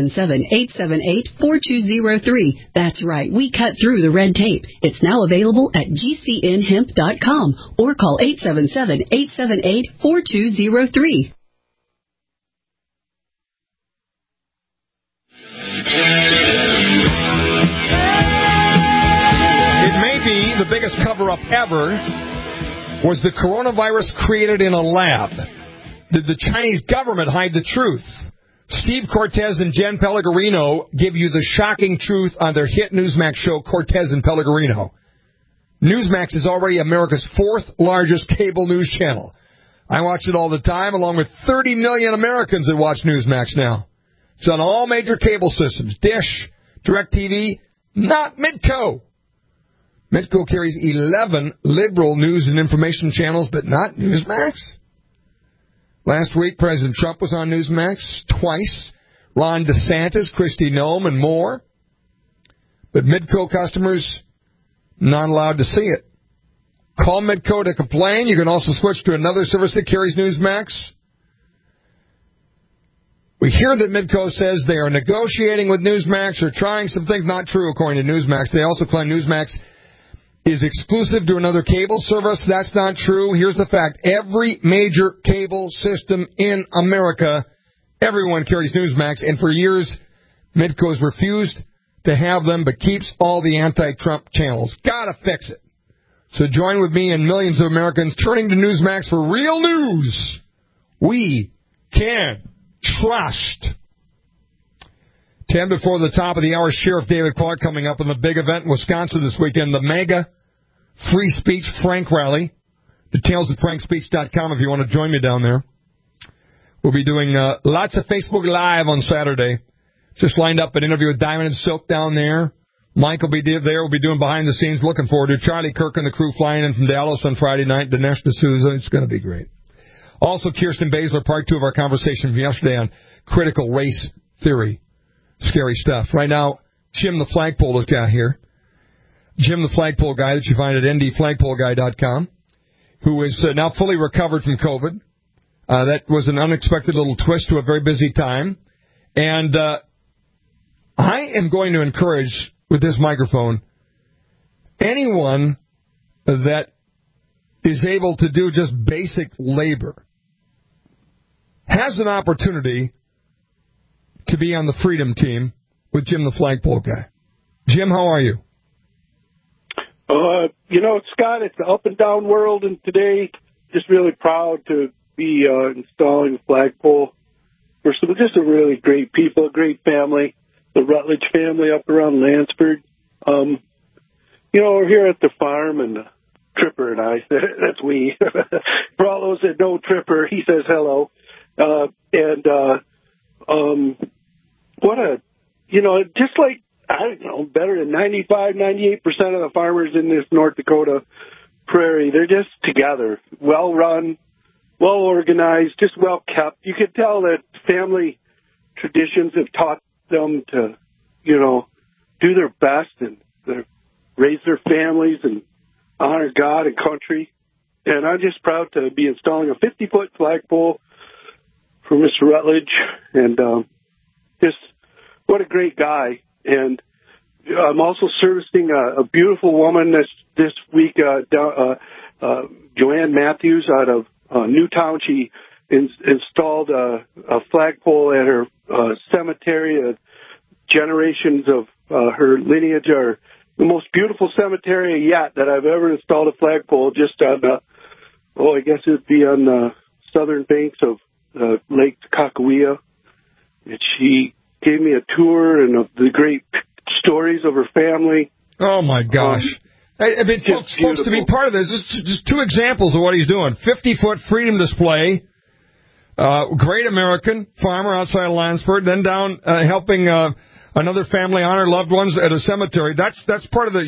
877-878-4203. That's right, we cut through the red tape. It's now available at GCNHemp.com or call 877-878-4203. It may be the biggest cover-up ever. Was the coronavirus created in a lab? Did the Chinese government hide the truth? Steve Cortez and Jen Pellegrino give you the shocking truth on their hit Newsmax show, Cortez and Pellegrino. Newsmax is already America's 4th largest cable news channel. I watch it all the time, along with 30 million Americans that watch Newsmax now. It's on all major cable systems, Dish, DirecTV, not Midco. Midco carries 11 liberal news and information channels, but not Newsmax. Last week, President Trump was on Newsmax twice. Ron DeSantis, Kristi Noem, and more. But Midco customers not allowed to see it. Call Midco to complain. You can also switch to another service that carries Newsmax. We hear that Midco says they are negotiating with Newsmax or trying some things. Not true, according to Newsmax. They also claim Newsmax is exclusive to another cable service. That's not true. Here's the fact. Every major cable system in America, everyone carries Newsmax, and for years, Midco has refused to have them, but keeps all the anti-Trump channels. Gotta fix it. So join with me and millions of Americans turning to Newsmax for real news we can trust. 10 before the top of the hour, Sheriff David Clark coming up in the big event in Wisconsin this weekend, the mega free speech Frank rally. Details at frankspeech.com if you want to join me down there. We'll be doing lots of Facebook Live on Saturday. Just lined up an interview with Diamond and Silk down there. Mike will be there. We'll be doing behind the scenes. Looking forward to Charlie Kirk and the crew flying in from Dallas on Friday night. Dinesh D'Souza. It's going to be great. Also, Kirsten Baszler, part 2 of our conversation from yesterday on critical race theory. Scary stuff. Right now, Jim the Flagpole has got here. Jim the Flagpole guy that you find at ndflagpoleguy.com, who is now fully recovered from COVID. That was an unexpected little twist to a very busy time. And I am going to encourage, with this microphone, anyone that is able to do just basic labor has an opportunity to be on the Freedom Team with Jim the Flagpole guy. Jim, how are you? Scott, it's an up and down world, and today just really proud to be installing a flagpole for some just a really great people, a great family, the Rutledge family up around Lansford. We're here at the farm, and Tripper and I, that's we. For all those that know Tripper, he says hello. Just like, I don't know, better than 95, 98% of the farmers in this North Dakota prairie, they're just together, well run, well organized, just well kept. You can tell that family traditions have taught them to, do their best and raise their families and honor God and country. And I'm just proud to be installing a 50-foot flagpole for Mr. Rutledge. And just what a great guy. And I'm also servicing a beautiful woman this week, Joanne Matthews out of Newtown. She installed a flagpole at her cemetery. Generations of her lineage are the most beautiful cemetery yet that I've ever installed a flagpole, just on I guess it would be on the southern banks of Lake Kakawea. And she gave me a tour and of the great stories of her family. Oh, my gosh. Folks, to be part of this, just 2 examples of what he's doing. 50-foot freedom display, great American farmer outside of Lansford, then down helping another family honor loved ones at a cemetery. That's part of the,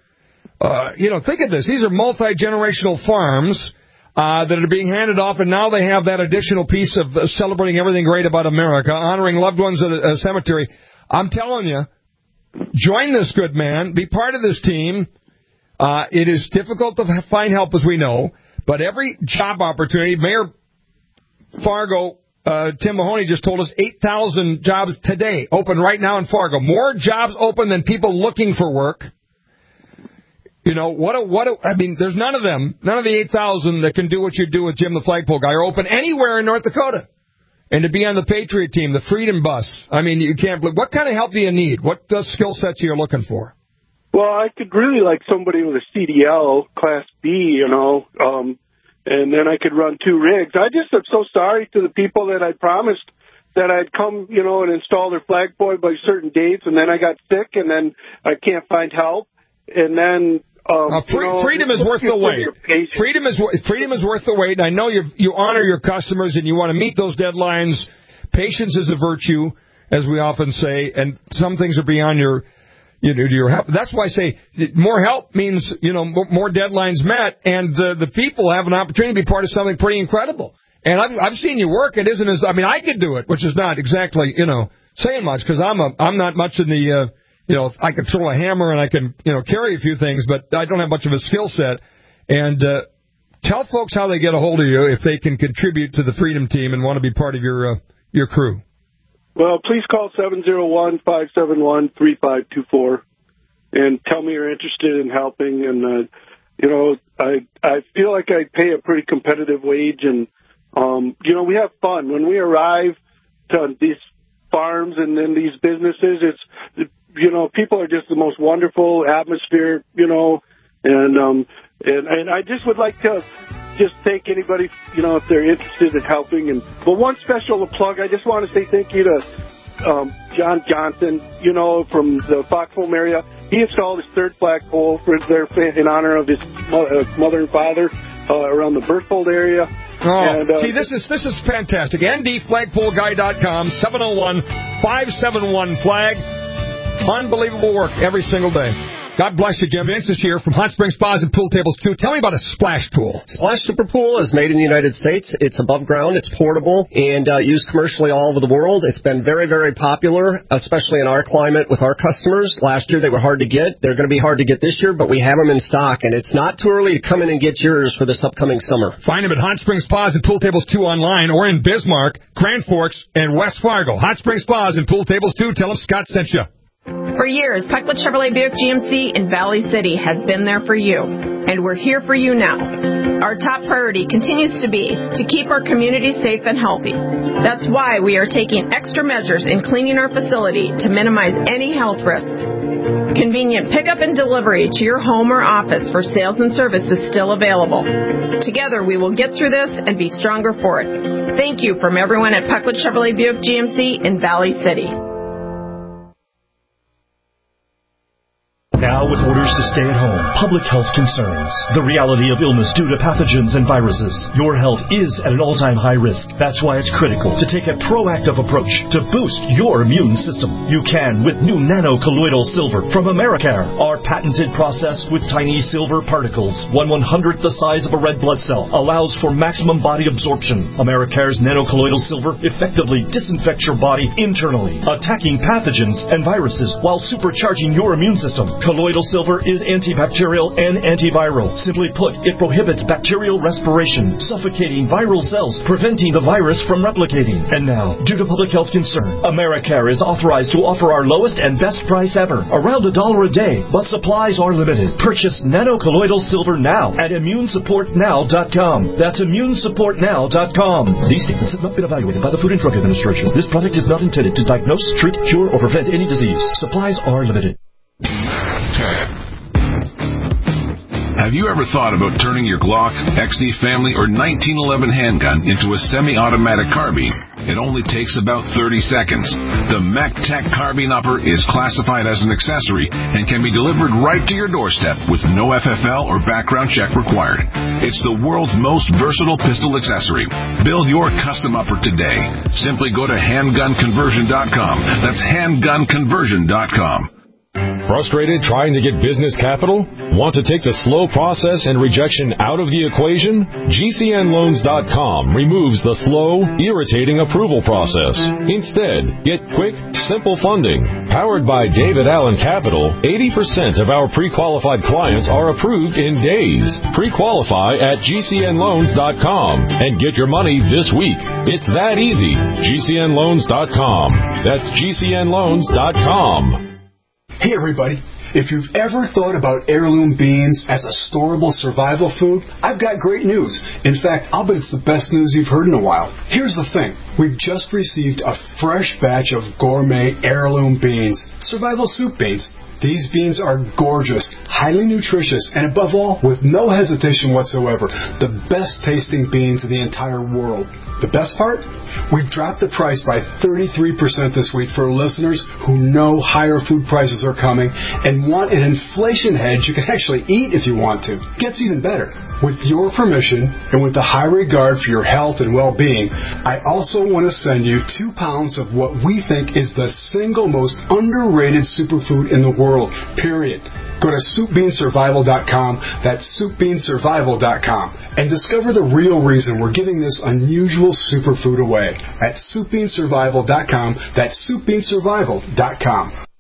think of this. These are multi-generational farms that are being handed off, and now they have that additional piece of celebrating everything great about America, honoring loved ones at a cemetery. I'm telling you, join this good man. Be part of this team. It is difficult to find help, as we know, but every job opportunity, Mayor Fargo, Tim Mahoney just told us 8,000 jobs today open right now in Fargo. More jobs open than people looking for work. There's none of them, none of the 8,000 that can do what you do with Jim the Flagpole guy are open anywhere in North Dakota. And to be on the Patriot team, the Freedom Bus, you can't believe. What kind of help do you need? What skill sets are you looking for? Well, I could really like somebody with a CDL, Class B, and then I could run 2 rigs. I just am so sorry to the people that I promised that I'd come, and install their flagpole by certain dates, and then I got sick, and then I can't find help, and then... freedom is worth the wait. Freedom is worth the wait. I know you honor your customers and you want to meet those deadlines. Patience is a virtue, as we often say, and some things are beyond your help. That's why I say more help means more deadlines met, and the people have an opportunity to be part of something pretty incredible. And I've seen you work. It isn't as I could do it, which is not exactly saying much, because I'm not much in the. I can throw a hammer and I can, carry a few things, but I don't have much of a skill set. And tell folks how they get a hold of you if they can contribute to the Freedom Team and want to be part of your crew. Well, please call 701-571-3524. and tell me you're interested in helping. And, I feel like I pay a pretty competitive wage, and, we have fun. When we arrive to these farms and in these businesses, it's, people are just the most wonderful atmosphere, and I just would like to just thank anybody, if they're interested in helping. But one special plug, I just want to say thank you to John Johnson, from the Foxholm area. He installed his third flagpole in honor of his mother and father around the Berthold area. See, this is fantastic. ndflagpoleguy.com, 701-571-FLAG. Unbelievable work every single day. God bless you, Jim. Vince is here from Hot Spring Spas and Pool Tables, too. Tell me about a splash pool. Splash Super Pool is made in the United States. It's above ground, it's portable, and used commercially all over the world. It's been very, very popular, especially in our climate with our customers. Last year they were hard to get. They're going to be hard to get this year, but we have them in stock, and it's not too early to come in and get yours for this upcoming summer. Find them at Hot Spring Spas and Pool Tables, too, online, or in Bismarck, Grand Forks, and West Fargo. Hot Spring Spas and Pool Tables, too. Tell them Scott sent you. For years, Peckwood Chevrolet Buick GMC in Valley City has been there for you, and we're here for you now. Our top priority continues to be to keep our community safe and healthy. That's why we are taking extra measures in cleaning our facility to minimize any health risks. Convenient pickup and delivery to your home or office for sales and service is still available. Together, we will get through this and be stronger for it. Thank you from everyone at Peckwood Chevrolet Buick GMC in Valley City. Now with orders to stay at home, public health concerns, the reality of illness due to pathogens and viruses, your health is at an all-time high risk. That's why it's critical to take a proactive approach to boost your immune system. You can with new nano-colloidal silver from Americare. Our patented process with tiny silver particles, 1/100th the size of a red blood cell, allows for maximum body absorption. Americare's nano-colloidal silver effectively disinfects your body internally, attacking pathogens and viruses while supercharging your immune system. Colloidal silver is antibacterial and antiviral. Simply put, it prohibits bacterial respiration, suffocating viral cells, preventing the virus from replicating. And now, due to public health concern, Americare is authorized to offer our lowest and best price ever, around $1 a day, but supplies are limited. Purchase nano-colloidal silver now at ImmuneSupportNow.com. That's ImmuneSupportNow.com. These statements have not been evaluated by the Food and Drug Administration. This product is not intended to diagnose, treat, cure, or prevent any disease. Supplies are limited. Have you ever thought about turning your Glock, XD Family, or 1911 handgun into a semi-automatic carbine? It only takes about 30 seconds. The MacTech Carbine Upper is classified as an accessory and can be delivered right to your doorstep with no FFL or background check required. It's the world's most versatile pistol accessory. Build your custom upper today. Simply go to handgunconversion.com. That's handgunconversion.com. Frustrated trying to get business capital? Want to take the slow process and rejection out of the equation? GCNLoans.com removes the slow, irritating approval process. Instead, get quick, simple funding. Powered by David Allen Capital, 80% of our pre-qualified clients are approved in days. Pre-qualify at GCNLoans.com and get your money this week. It's that easy. GCNLoans.com. That's GCNLoans.com. Hey everybody, if you've ever thought about heirloom beans as a storable survival food, I've got great news. In fact, I'll bet it's the best news you've heard in a while. Here's the thing. We've just received a fresh batch of gourmet heirloom beans, survival soup beans. These beans are gorgeous, highly nutritious, and above all, with no hesitation whatsoever, the best tasting beans in the entire world. The best part? We've dropped the price by 33% this week for listeners who know higher food prices are coming and want an inflation hedge you can actually eat if you want to. Gets even better. With your permission and with the high regard for your health and well-being, I also want to send you 2 pounds of what we think is the single most underrated superfood in the world, period. Go to SoupBeanSurvival.com, that's SoupBeanSurvival.com, and discover the real reason we're giving this unusual superfood away at SoupBeanSurvival.com, that's SoupBeanSurvival.com.